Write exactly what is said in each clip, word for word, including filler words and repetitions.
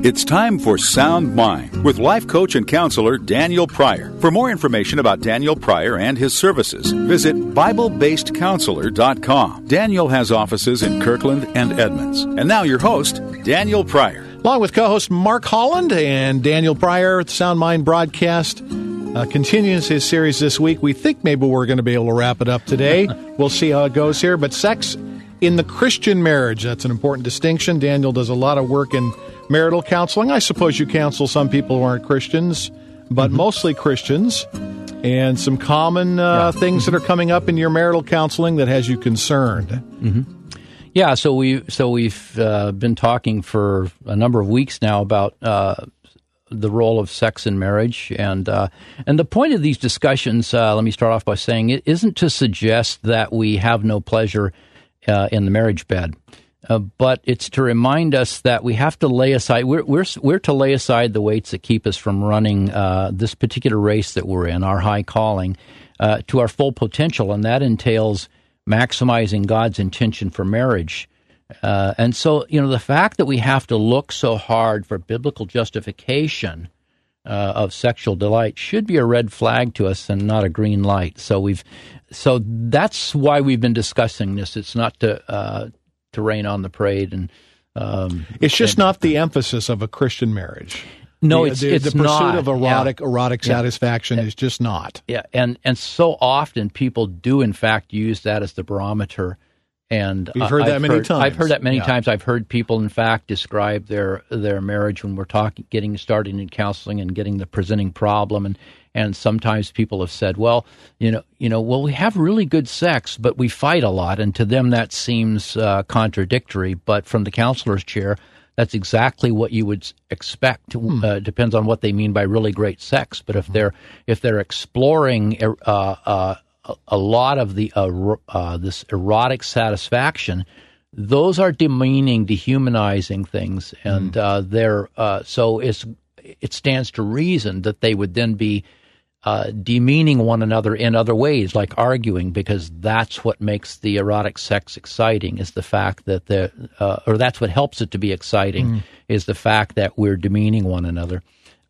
It's time for Sound Mind with life coach and counselor Daniel Pryor. For more information about Daniel Pryor and his services, visit Bible Based Counselor dot com. Daniel has offices in Kirkland and Edmonds. And now your host, Daniel Pryor. Along with co-host Mark Holland and Daniel Pryor, the Sound Mind broadcast uh, continues his series this week. We think maybe we're going to be able to wrap it up today. We'll see how it goes here. But sex in the Christian marriage, that's an important distinction. Daniel does a lot of work in marital counseling. I suppose you counsel some people who aren't Christians, but mm-hmm. mostly Christians. And some common uh, yeah. things that are coming up in your marital counseling that has you concerned. Mm-hmm. Yeah, so we so we've uh, been talking for a number of weeks now about uh, the role of sex in marriage, and uh, and the point of these discussions. Uh, let me start off by saying it isn't to suggest that we have no pleasure uh, in the marriage bed. Uh, but it's to remind us that we have to lay aside, we're, we're, we're to lay aside the weights that keep us from running uh, this particular race that we're in, our high calling, uh, to our full potential, and that entails maximizing God's intention for marriage. Uh, and so, you know, the fact that we have to look so hard for biblical justification uh, of sexual delight should be a red flag to us and not a green light. So we've, so that's why we've been discussing this. It's not to uh, to rain on the parade, and um, it's just and, not the emphasis of a Christian marriage. No, the, it's the, it's the pursuit not. of erotic yeah. erotic yeah. satisfaction yeah. is just not. Yeah, and and so often people do in fact use that as the barometer. And you've heard uh, that I've many heard, times. I've heard that many yeah. times. I've heard people, in fact, describe their their marriage when we're talking, getting started in counseling and getting the presenting problem, and and sometimes people have said, well, you know, you know, well, we have really good sex, but we fight a lot, and to them that seems uh, contradictory. But from the counselor's chair, that's exactly what you would expect. Hmm. Uh, depends on what they mean by really great sex. But if they're if they're exploring uh, uh, a lot of the uh, uh, this erotic satisfaction, those are demeaning, dehumanizing things, and mm. uh, they're uh, so it's it stands to reason that they would then be uh, demeaning one another in other ways, like arguing, because that's what makes the erotic sex exciting. Is the fact that the uh, or that's what helps it to be exciting mm. is the fact that we're demeaning one another.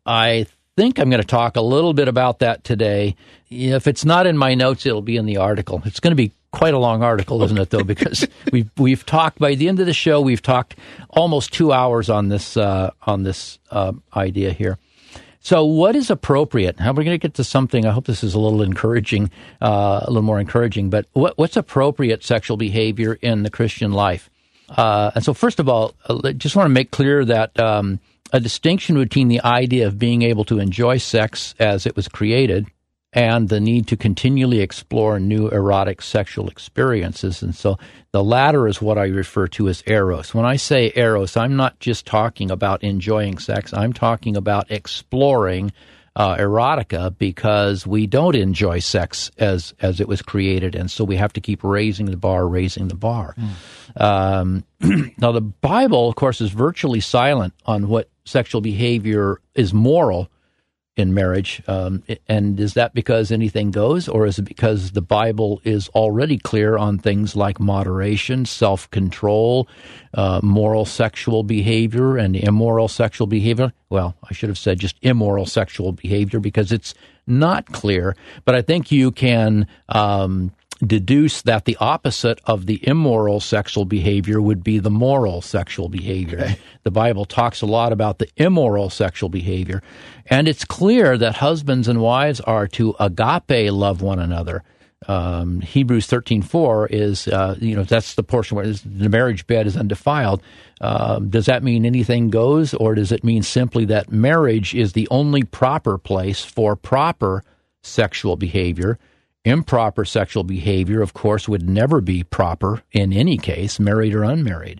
I think I'm going to talk a little bit about that today. If it's not in my notes, it'll be in the article. It's going to be quite a long article, isn't it, though? Because we've we've talked, by the end of the show, we've talked almost two hours on this uh, on this uh, idea here. So what is appropriate? How are we going to get to something? I hope this is a little encouraging, uh, a little more encouraging. But what, what's appropriate sexual behavior in the Christian life? Uh, and so first of all, I just want to make clear that um, a distinction between the idea of being able to enjoy sex as it was created and the need to continually explore new erotic sexual experiences. And so the latter is what I refer to as eros. When I say eros, I'm not just talking about enjoying sex. I'm talking about exploring uh, erotica, because we don't enjoy sex as, as it was created. And so we have to keep raising the bar, raising the bar. Mm. Um, now, the Bible, of course, is virtually silent on what sexual behavior is moral in marriage. Um, and is that because anything goes, or is it because the Bible is already clear on things like moderation, self-control, uh, moral sexual behavior, and immoral sexual behavior? Well, I should have said just immoral sexual behavior, because it's not clear. But I think you can um, deduce that the opposite of the immoral sexual behavior would be the moral sexual behavior. Okay. The Bible talks a lot about the immoral sexual behavior, and it's clear that husbands and wives are to agape love one another. Um, Hebrews thirteen four is, uh, you know, that's the portion where the marriage bed is undefiled. Um, does that mean anything goes, or does it mean simply that marriage is the only proper place for proper sexual behavior? Improper sexual behavior, of course, would never be proper in any case, married or unmarried.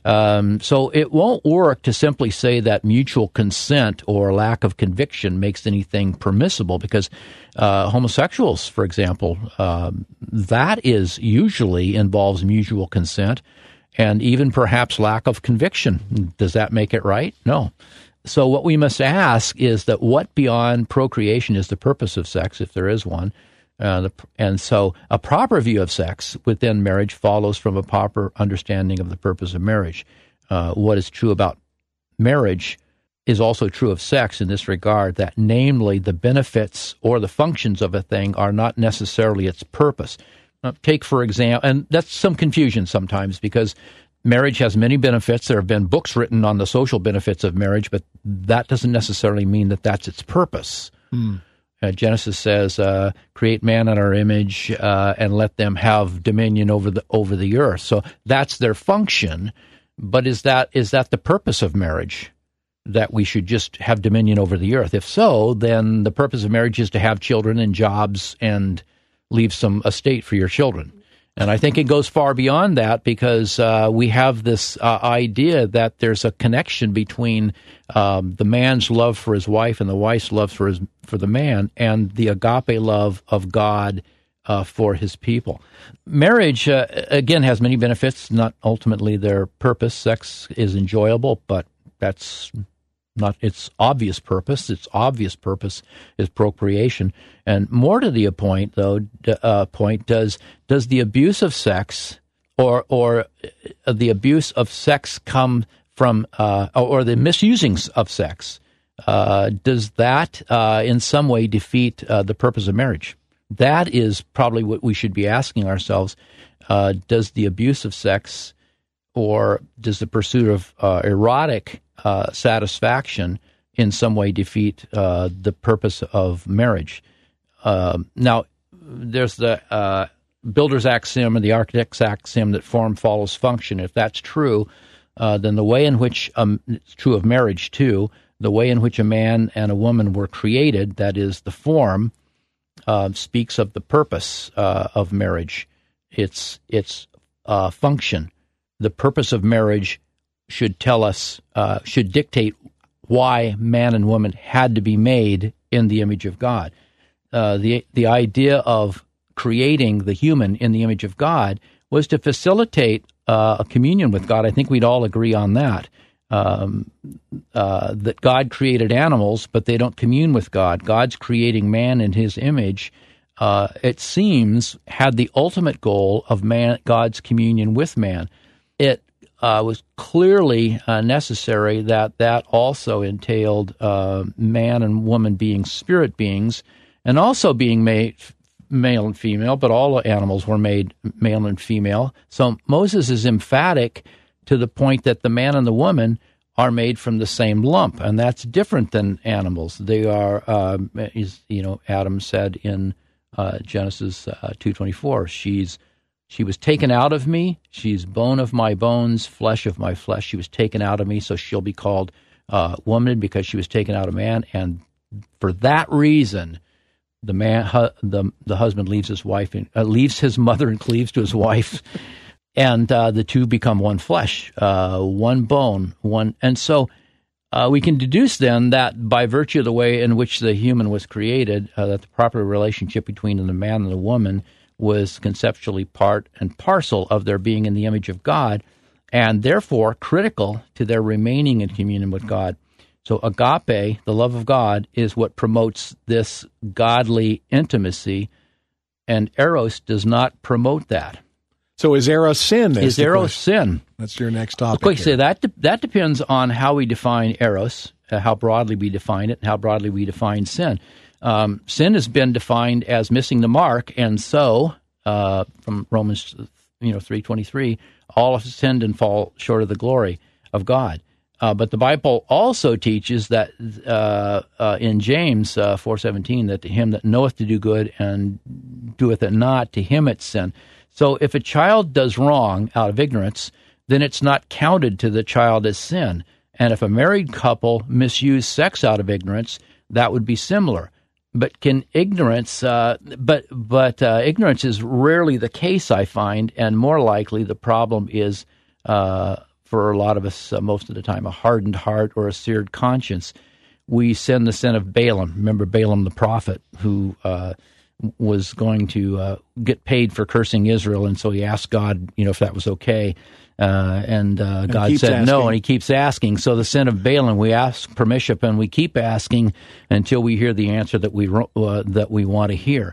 Um, so it won't work to simply say that mutual consent or lack of conviction makes anything permissible, because uh, homosexuals, for example, um, that is usually involves mutual consent and even perhaps lack of conviction. Does that make it right? No. So what we must ask is that what beyond procreation is the purpose of sex, if there is one? Uh, the, and so a proper view of sex within marriage follows from a proper understanding of the purpose of marriage. Uh, what is true about marriage is also true of sex in this regard, that namely the benefits or the functions of a thing are not necessarily its purpose. Uh, take, for example, and that's some confusion sometimes because marriage has many benefits. There have been books written on the social benefits of marriage, but that doesn't necessarily mean that that's its purpose. Mm. Uh, Genesis says, uh, create man in our image uh, and let them have dominion over the over the earth. So that's their function, but is that is that the purpose of marriage? That we should just have dominion over the earth? If so, then the purpose of marriage is to have children and jobs and leave some estate for your children. And I think it goes far beyond that because uh, we have this uh, idea that there's a connection between um, the man's love for his wife and the wife's love for his for the man and the agape love of God uh, for his people. Marriage, uh, again, has many benefits, not ultimately their purpose. Sex is enjoyable, but that's not its obvious purpose. Its obvious purpose is procreation. And more to the point, though, uh, point does does the abuse of sex or or the abuse of sex come from uh, or the misusing of sex? Uh, does that uh, in some way defeat uh, the purpose of marriage? That is probably what we should be asking ourselves. Uh, does the abuse of sex or does the pursuit of uh, erotic Uh, satisfaction in some way defeat uh, the purpose of marriage? Uh, now, there's the uh, builder's axiom and the architect's axiom that form follows function. If that's true, uh, then the way in which, um, it's true of marriage too, the way in which a man and a woman were created, that is the form, uh, speaks of the purpose uh, of marriage. It's, it's uh, function. The purpose of marriage should tell us, uh, should dictate why man and woman had to be made in the image of God. Uh, the the idea of creating the human in the image of God was to facilitate uh, a communion with God. I think we'd all agree on that. Um, uh, that God created animals, but they don't commune with God. God's creating man in his image, uh, it seems, had the ultimate goal of man, God's communion with man. It Uh, was clearly uh, necessary that that also entailed uh, man and woman being spirit beings and also being made male and female, but all animals were made male and female. So Moses is emphatic to the point that the man and the woman are made from the same lump, and that's different than animals. They are, uh, is, you know, Adam said in uh, Genesis uh, two twenty-four, she's She was taken out of me. She's bone of my bones, flesh of my flesh. She was taken out of me, so she'll be called uh, woman because she was taken out of man. And for that reason, the man, hu- the the husband leaves his wife, and, uh, leaves his mother and cleaves to his wife, and uh, the two become one flesh, uh, one bone, one. And so uh, we can deduce then that by virtue of the way in which the human was created, uh, that the proper relationship between the man and the woman was conceptually part and parcel of their being in the image of God, and therefore critical to their remaining in communion with God. So agape, the love of God, is what promotes this godly intimacy, and eros does not promote that. So is eros sin? Is eros sin? That's your next topic. Quick say that de- that depends on how we define eros, uh, how broadly we define it, and how broadly we define sin. Um, sin has been defined as missing the mark, and so uh, from Romans, you know, three twenty-three, all have sinned and fall short of the glory of God. Uh, but the Bible also teaches that uh, uh, in James uh, four seventeen, that to him that knoweth to do good and doeth it not, to him it's sin. So if a child does wrong out of ignorance, then it's not counted to the child as sin. And if a married couple misuse sex out of ignorance, that would be similar. But can ignorance? Uh, but but uh, ignorance is rarely the case, I find, and more likely the problem is, uh, for a lot of us, uh, most of the time, a hardened heart or a seared conscience. We sin the sin of Balaam. Remember Balaam the prophet, who uh, was going to uh, get paid for cursing Israel, and so he asked God, you know, if that was okay. Uh, and, uh, and God said asking. no, and he keeps asking. So the sin of Balaam, we ask permission, and we keep asking until we hear the answer that we uh, that we want to hear.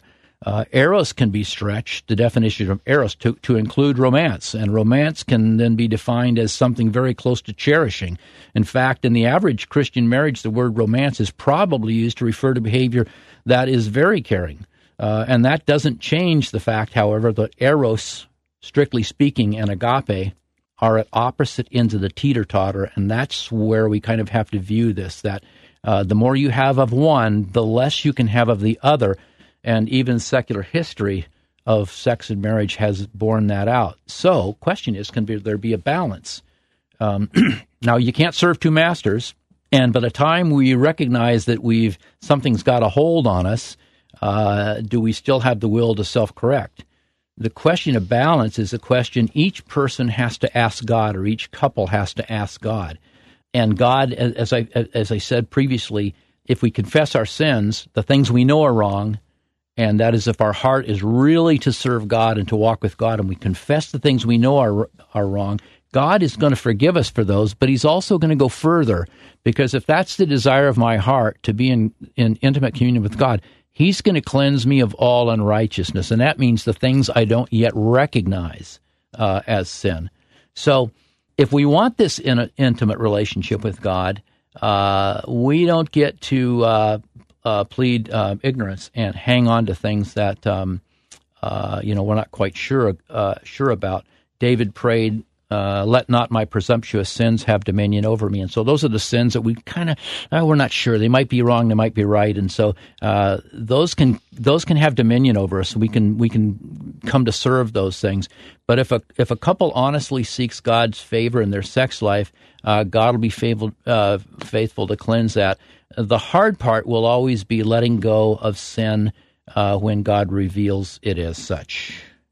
Uh, eros can be stretched, the definition of eros, to, to include romance. And romance can then be defined as something very close to cherishing. In fact, in the average Christian marriage, the word romance is probably used to refer to behavior that is very caring. Uh, and that doesn't change the fact, however, that eros, strictly speaking, and agape are at opposite ends of the teeter-totter, and that's where we kind of have to view this, that uh, the more you have of one, the less you can have of the other, and even secular history of sex and marriage has borne that out. So, question is, can there be a balance? Um, now, you can't serve two masters, and by the time we recognize that we've something's got a hold on us, uh, do we still have the will to self-correct? The question of balance is a question each person has to ask God, or each couple has to ask God. And God, as I as I said previously, if we confess our sins, the things we know are wrong, and that is if our heart is really to serve God and to walk with God, and we confess the things we know are are wrong, God is going to forgive us for those, but he's also going to go further, because if that's the desire of my heart, to be in, in intimate communion with God, he's going to cleanse me of all unrighteousness, and that means the things I don't yet recognize uh, as sin. So if we want this in an intimate relationship with God, uh, we don't get to uh, uh, plead uh, ignorance and hang on to things that um, uh, you know we're not quite sure uh, sure about. David prayed, Uh, let not my presumptuous sins have dominion over me. And so those are the sins that we kind of, uh, we're not sure. They might be wrong, they might be right. And so uh, those can those can have dominion over us. We can we can come to serve those things. But if a if a couple honestly seeks God's favor in their sex life, uh, God will be faithful, uh, faithful to cleanse that. The hard part will always be letting go of sin uh, when God reveals it as such.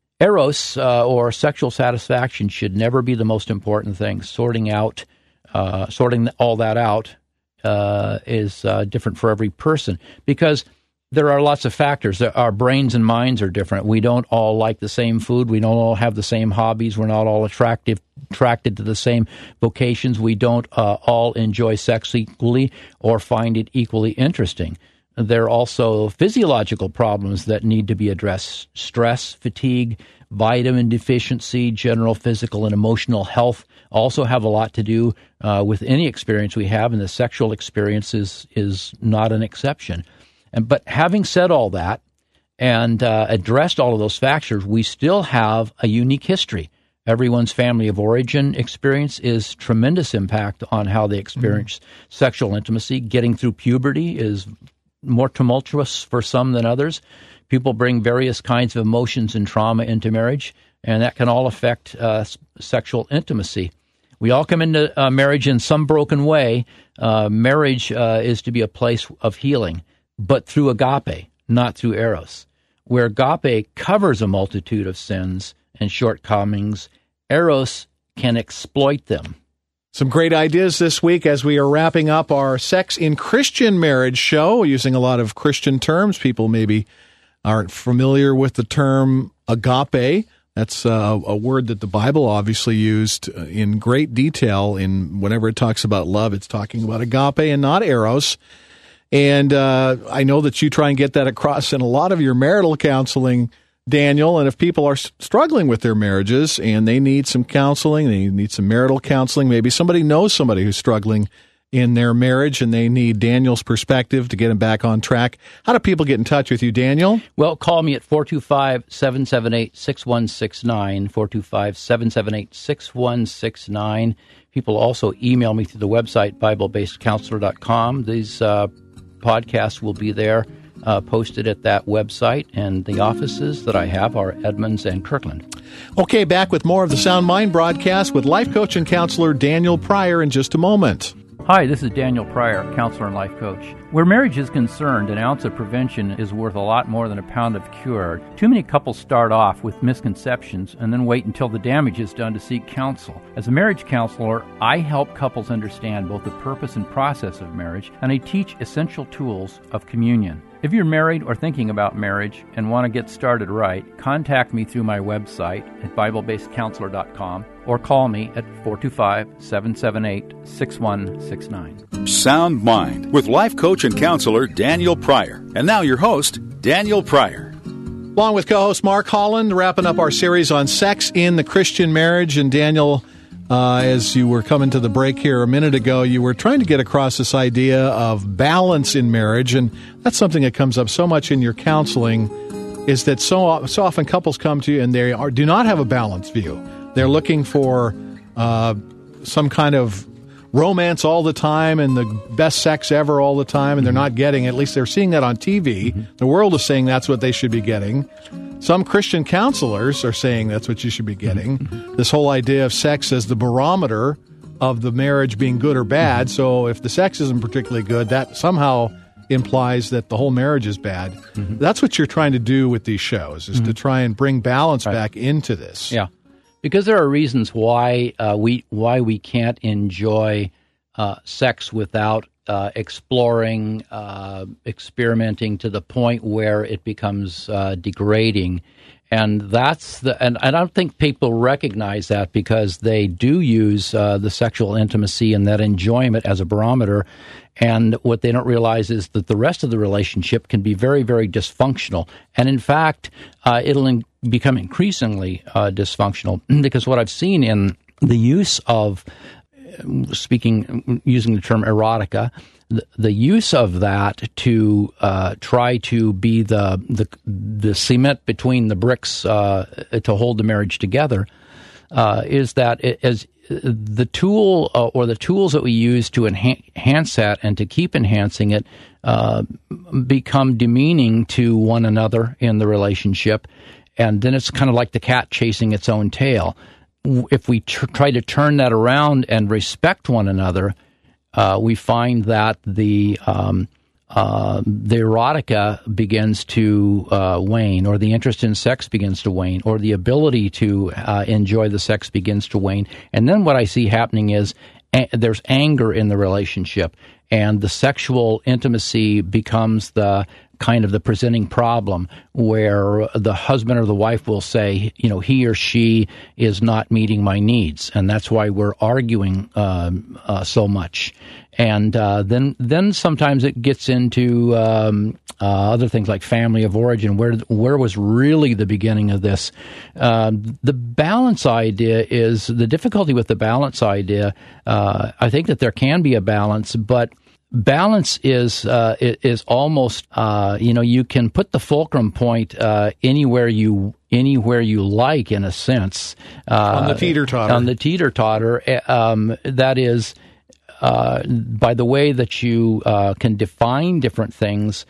Eros, uh, or sexual satisfaction, should never be the most important thing. Sorting out, uh, sorting all that out uh, is uh, different for every person, because there are lots of factors. Our brains and minds are different. We don't all like the same food. We don't all have the same hobbies. We're not all attractive, attracted to the same vocations. We don't uh, all enjoy sex equally or find it equally interesting. There are also physiological problems that need to be addressed. Stress, fatigue, vitamin deficiency, general physical and emotional health also have a lot to do uh, with any experience we have, and the sexual experience is, is not an exception. And, but having said all that and uh, addressed all of those factors, we still have a unique history. Everyone's family of origin experience is tremendous impact on how they experience mm-hmm. sexual intimacy. Getting through puberty is more tumultuous for some than others. People bring various kinds of emotions and trauma into marriage, and that can all affect uh, s- sexual intimacy. We all come into uh, marriage in some broken way. Uh, marriage uh, is to be a place of healing, but through agape, not through eros. Where agape covers a multitude of sins and shortcomings, eros can exploit them. Some great ideas this week as we are wrapping up our Sex in Christian Marriage show, using a lot of Christian terms. People maybe aren't familiar with the term agape. That's uh, a word that the Bible obviously used in great detail. In whenever it talks about love, it's talking about agape and not eros. And uh, I know that you try and get that across in a lot of your marital counseling, Daniel, and if people are struggling with their marriages and they need some counseling, they need some marital counseling, maybe somebody knows somebody who's struggling in their marriage and they need Daniel's perspective to get them back on track. How do people get in touch with you, Daniel? Well, call me at four two five, seven seven eight, six one six nine, four two five, seven seven eight, six one six nine. People also email me through the website, bible based counselor dot com. These uh, podcasts will be there. Uh, posted at that website, and the offices that I have are Edmonds and Kirkland. Okay, back with more of the Sound Mind broadcast with life coach and counselor Daniel Pryor in just a moment. Hi, this is Daniel Pryor, counselor and life coach. Where marriage is concerned, an ounce of prevention is worth a lot more than a pound of cure. Too many couples start off with misconceptions and then wait until the damage is done to seek counsel. As a marriage counselor, I help couples understand both the purpose and process of marriage, and I teach essential tools of communion. If you're married or thinking about marriage and want to get started right, contact me through my website at bible based counselor dot com or call me at four two five, seven seven eight, six one six nine. Sound Mind with life coach and counselor Daniel Pryor. And now your host, Daniel Pryor. Along with co-host Mark Holland, wrapping up our series on sex in the Christian marriage. And Daniel, uh, as you were coming to the break here a minute ago, you were trying to get across this idea of balance in marriage. And that's something that comes up so much in your counseling, is that so, so often couples come to you and they are, do not have a balanced view. They're looking for uh, some kind of romance all the time and the best sex ever all the time, and they're not getting, at least they're seeing that on T V. Mm-hmm. The world is saying that's what they should be getting. Some Christian counselors are saying that's what you should be getting. Mm-hmm. This whole idea of sex as the barometer of the marriage being good or bad. Mm-hmm. So if the sex isn't particularly good, that somehow implies that the whole marriage is bad. Mm-hmm. That's what you're trying to do with these shows, is mm-hmm. to try and bring balance right. back into this. Yeah. Because there are reasons why uh, we why we can't enjoy uh, sex without uh, exploring, uh, experimenting to the point where it becomes uh, degrading, and that's the. And I don't think people recognize that, because they do use uh, the sexual intimacy and that enjoyment as a barometer. And what they don't realize is that the rest of the relationship can be very, very dysfunctional. And in fact, uh, it'll in- become increasingly uh, dysfunctional, because what I've seen in the use of, speaking, using the term erotica, the, the use of that to uh, try to be the, the the cement between the bricks uh, to hold the marriage together, uh, is that it, as the tool uh, or the tools that we use to enha- enhance that and to keep enhancing it uh, become demeaning to one another in the relationship. And then it's kind of like the cat chasing its own tail. If we tr- try to turn that around and respect one another, uh, we find that the um, uh, the erotica begins to uh, wane, or the interest in sex begins to wane, or the ability to uh, enjoy the sex begins to wane. And then what I see happening is a- there's anger in the relationship, and the sexual intimacy becomes the kind of the presenting problem, where the husband or the wife will say, you know, he or she is not meeting my needs, and that's why we're arguing um, uh, so much. And uh, then, then sometimes it gets into um, uh, other things like family of origin. Where where was really the beginning of this? Uh, the balance idea is the difficulty with the balance idea. Uh, I think that there can be a balance, but balance is uh, is almost uh, you know, you can put the fulcrum point uh, anywhere you anywhere you like, in a sense, uh, on the teeter-totter. On the teeter-totter, um, that is. Uh, by the way that you uh, can define different things,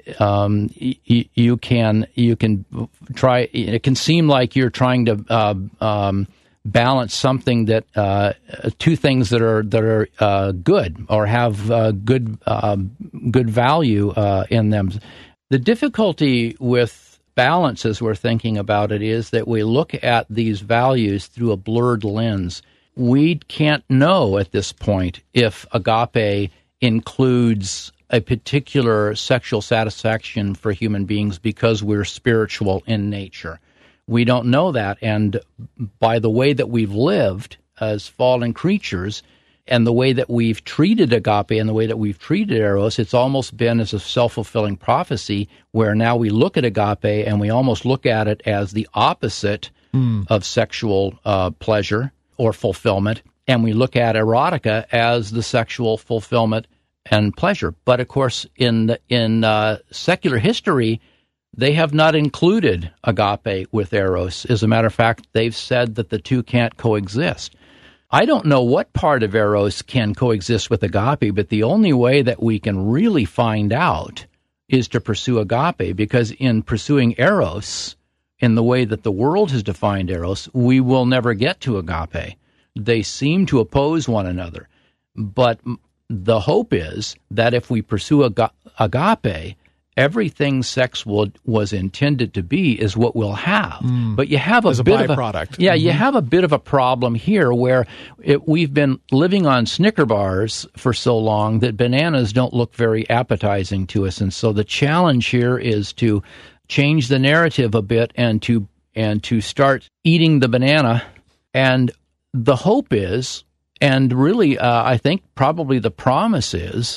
um, y- you can you can try. It can seem like you're trying to uh, um, balance something that uh, two things that are that are uh, good or have uh, good uh, good value uh, in them. The difficulty with balance, as we're thinking about it, is that we look at these values through a blurred lens. We can't know at this point if agape includes a particular sexual satisfaction for human beings because we're spiritual in nature. We don't know that, and by the way that we've lived as fallen creatures and the way that we've treated agape and the way that we've treated eros, it's almost been as a self-fulfilling prophecy, where now we look at agape and we almost look at it as the opposite mm. of sexual uh, pleasure or fulfillment, and we look at erotica as the sexual fulfillment and pleasure. But of course, in in uh, secular history, they have not included agape with eros. As a matter of fact, they've said that the two can't coexist. I don't know what part of eros can coexist with agape, but the only way that we can really find out is to pursue agape, because in pursuing eros, in the way that the world has defined eros, we will never get to agape. They seem to oppose one another. But the hope is that if we pursue ag- agape, everything sex will, was intended to be is what we'll have. Mm. But you have a As bit a of a byproduct. yeah, Mm-hmm. you have a bit of a problem here, where it, we've been living on Snicker bars for so long that bananas don't look very appetizing to us. And so the challenge here is to change the narrative a bit and to and to start eating the banana. And the hope is, and really uh, I think probably the promise is,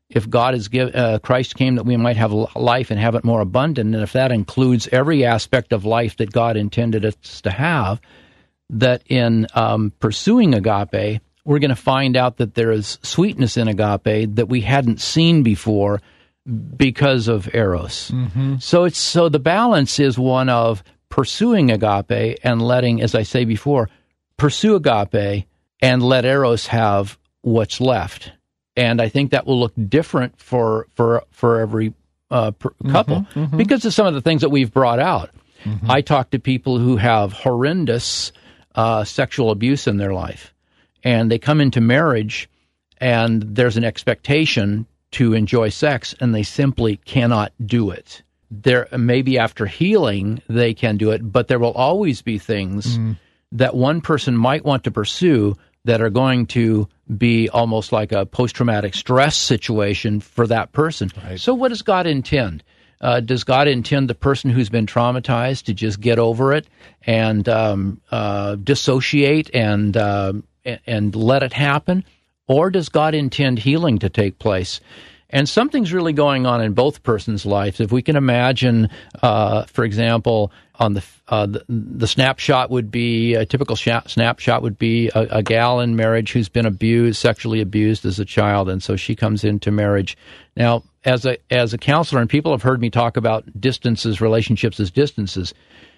if God is give, uh, Christ came that we might have life and have it more abundant, and if that includes every aspect of life that God intended us to have, that in um, pursuing agape, we're going to find out that there is sweetness in agape that we hadn't seen before because of eros. Mm-hmm. So it's so the balance is one of pursuing agape and letting, as I say before, pursue agape and let eros have what's left. And I think that will look different for for for every uh, per couple mm-hmm, mm-hmm. because of some of the things that we've brought out. Mm-hmm. I talk to people who have horrendous uh, sexual abuse in their life, and they come into marriage, and there's an expectation to enjoy sex, and they simply cannot do it. There maybe after healing they can do it, but there will always be things mm. that one person might want to pursue that are going to be almost like a post-traumatic stress situation for that person. Right. So what does God intend? Uh, does God intend the person who's been traumatized to just get over it and um, uh, dissociate and uh, and let it happen? Or does God intend healing to take place? And something's really going on in both persons' lives. If we can imagine, uh, for example, on the, uh, the the snapshot would be, a typical sh- snapshot would be a, a gal in marriage who's been abused, sexually abused as a child, and so she comes into marriage. Now, as a as a counselor, and people have heard me talk about distances, relationships as distances,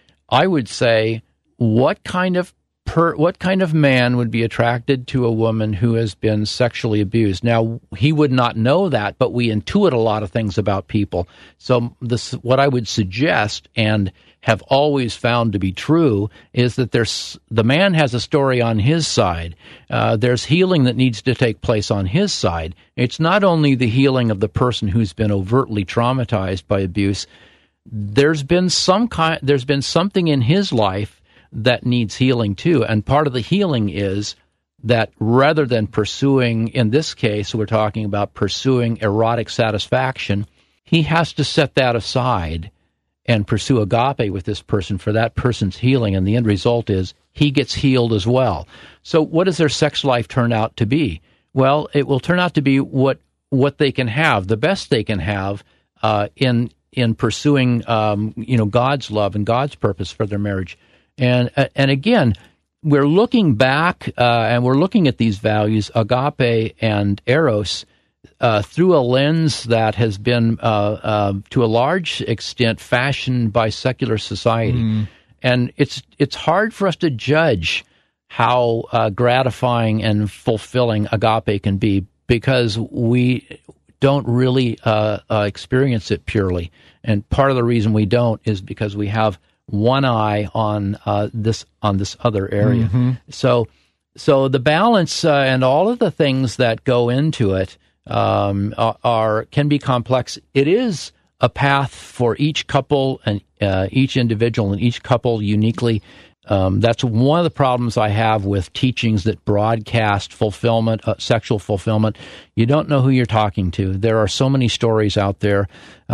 I would say, what kind of Per, what kind of man would be attracted to a woman who has been sexually abused? Now, he would not know that, but we intuit a lot of things about people. So this, what I would suggest and have always found to be true is that there's the man has a story on his side. Uh, there's healing that needs to take place on his side. It's not only the healing of the person who's been overtly traumatized by abuse. There's been some kind. There's been something in his life that needs healing too. And part of the healing is that rather than pursuing, in this case, we're talking about pursuing erotic satisfaction, he has to set that aside and pursue agape with this person for that person's healing. And the end result is he gets healed as well. So what does their sex life turn out to be? Well, it will turn out to be what what they can have, the best they can have uh, in in pursuing um, you know God's love and God's purpose for their marriage. And and again, we're looking back uh, and we're looking at these values, agape and eros, uh, through a lens that has been, uh, uh, to a large extent, fashioned by secular society. Mm. And it's it's hard for us to judge how uh, gratifying and fulfilling agape can be because we don't really uh, uh, experience it purely. And part of the reason we don't is because we have one eye on uh, this on this other area. Mm-hmm. So, so the balance uh, and all of the things that go into it um, are, are can be complex. It is a path for each couple and uh, each individual and each couple uniquely. Um, that's one of the problems I have with teachings that broadcast fulfillment, uh, sexual fulfillment. You don't know who you're talking to. There are so many stories out there.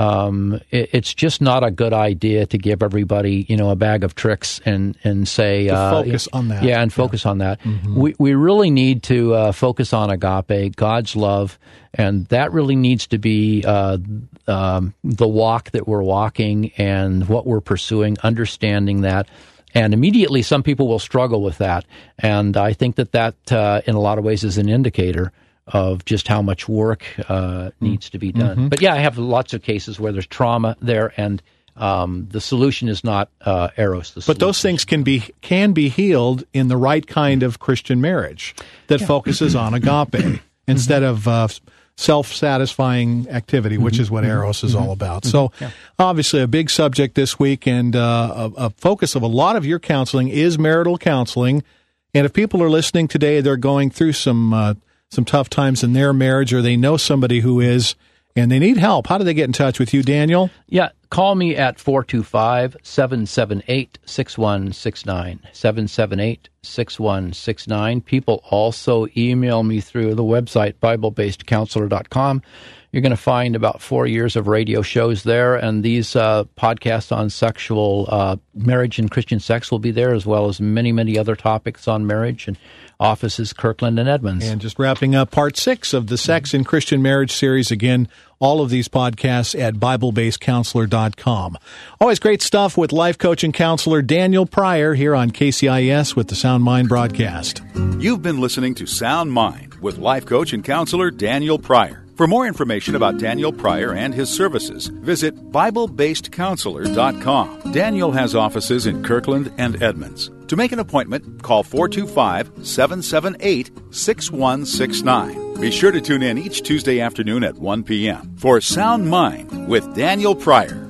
Um, it, it's just not a good idea to give everybody, you know, a bag of tricks and and say to uh, focus on that. Yeah, and focus yeah. on that. Mm-hmm. We we really need to uh, focus on agape, God's love, and that really needs to be uh, um, the walk that we're walking and what we're pursuing. Understanding that. And immediately, some people will struggle with that. And I think that that, uh, in a lot of ways, is an indicator of just how much work uh, needs to be done. Mm-hmm. But yeah, I have lots of cases where there's trauma there, and um, the solution is not uh, eros. The but those things can be can be healed in the right kind of Christian marriage that yeah. focuses on agape instead of uh, self-satisfying activity, which mm-hmm. is what Eros is mm-hmm. all about. Mm-hmm. So yeah. obviously a big subject this week, and uh, a, a focus of a lot of your counseling is marital counseling. And if people are listening today, they're going through some uh, some tough times in their marriage, or they know somebody who is, and they need help, how do they get in touch with you, Daniel? Yeah, call me at four two five, seven seven eight, six one six nine, seven seven eight, six one six nine. People also email me through the website, Bible Based Counselor dot com. You're going to find about four years of radio shows there, and these uh, podcasts on sexual uh, marriage and Christian sex will be there, as well as many, many other topics on marriage, and offices Kirkland and Edmonds. And just wrapping up part six of the Sex in Christian Marriage series. Again, all of these podcasts at Bible Based Counselor dot com. Always great stuff with life coach and counselor Daniel Pryor here on K C I S with the Sound Mind broadcast. You've been listening to Sound Mind with life coach and counselor Daniel Pryor. For more information about Daniel Pryor and his services, visit Bible Based Counselor dot com. Daniel has offices in Kirkland and Edmonds. To make an appointment, call four two five, seven seven eight, six one six nine. Be sure to tune in each Tuesday afternoon at one p.m. for Sound Mind with Daniel Pryor.